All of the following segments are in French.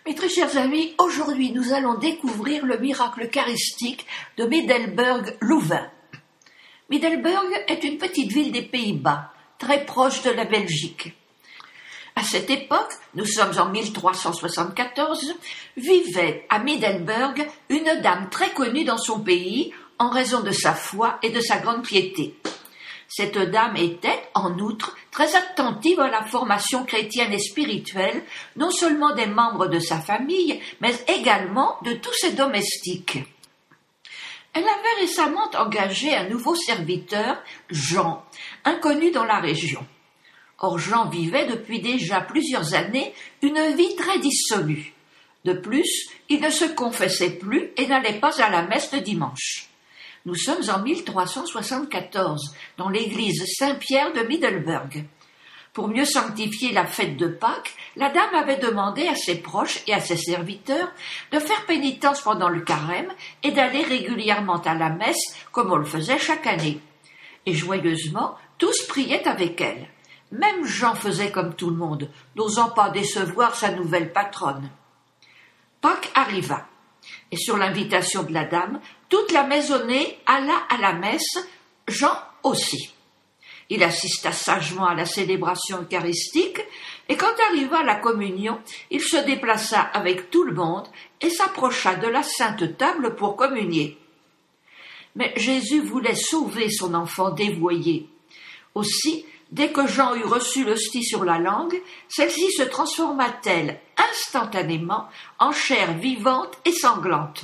Mes très chers amis, aujourd'hui nous allons découvrir le miracle eucharistique de Middelburg-Louvain. Middelburg est une petite ville des Pays-Bas, très proche de la Belgique. À cette époque, nous sommes en 1374, vivait à Middelburg une dame très connue dans son pays en raison de sa foi et de sa grande piété. Cette dame était, en outre, très attentive à la formation chrétienne et spirituelle, non seulement des membres de sa famille, mais également de tous ses domestiques. Elle avait récemment engagé un nouveau serviteur, Jean, inconnu dans la région. Or Jean vivait depuis déjà plusieurs années une vie très dissolue. De plus, il ne se confessait plus et n'allait pas à la messe de dimanche. Nous sommes en 1374, dans l'église Saint-Pierre de Middelburg. Pour mieux sanctifier la fête de Pâques, la dame avait demandé à ses proches et à ses serviteurs de faire pénitence pendant le carême et d'aller régulièrement à la messe comme on le faisait chaque année. Et joyeusement, tous priaient avec elle. Même Jean faisait comme tout le monde, n'osant pas décevoir sa nouvelle patronne. Pâques arriva. Et sur l'invitation de la dame, toute la maisonnée alla à la messe, Jean aussi. Il assista sagement à la célébration eucharistique, et quand arriva la communion, il se déplaça avec tout le monde et s'approcha de la sainte table pour communier. Mais Jésus voulait sauver son enfant dévoyé. Aussi, dès que Jean eut reçu l'hostie sur la langue, celle-ci se transforma-t-elle instantanément en chair vivante et sanglante.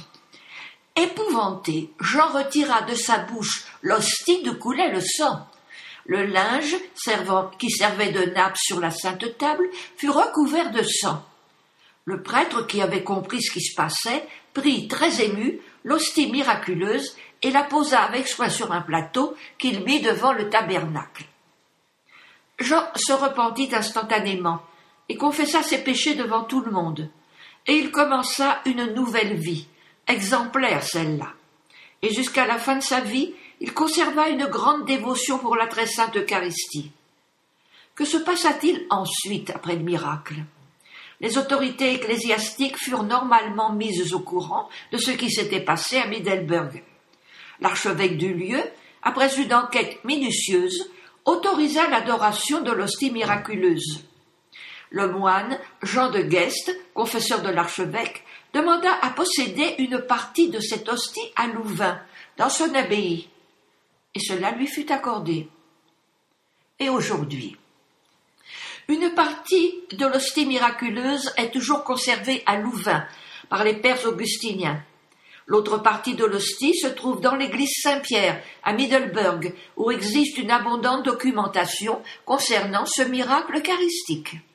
Épouvanté, Jean retira de sa bouche l'hostie d'où coulait le sang. Le linge qui servait de nappe sur la sainte table fut recouvert de sang. Le prêtre, qui avait compris ce qui se passait, prit très ému l'hostie miraculeuse et la posa avec soin sur un plateau qu'il mit devant le tabernacle. Jean se repentit instantanément et confessa ses péchés devant tout le monde. Et il commença une nouvelle vie, exemplaire celle-là. Et jusqu'à la fin de sa vie, il conserva une grande dévotion pour la très sainte Eucharistie. Que se passa-t-il ensuite après le miracle? Les autorités ecclésiastiques furent normalement mises au courant de ce qui s'était passé à Middelburg. L'archevêque du lieu, après une enquête minutieuse, autorisa l'adoration de l'hostie miraculeuse. Le moine Jean de Guest, confesseur de l'archevêque, demanda à posséder une partie de cette hostie à Louvain, dans son abbaye, et cela lui fut accordé. Et aujourd'hui, une partie de l'hostie miraculeuse est toujours conservée à Louvain par les pères augustiniens. L'autre partie de l'hostie se trouve dans l'église Saint-Pierre, à Middelburg, où existe une abondante documentation concernant ce miracle eucharistique.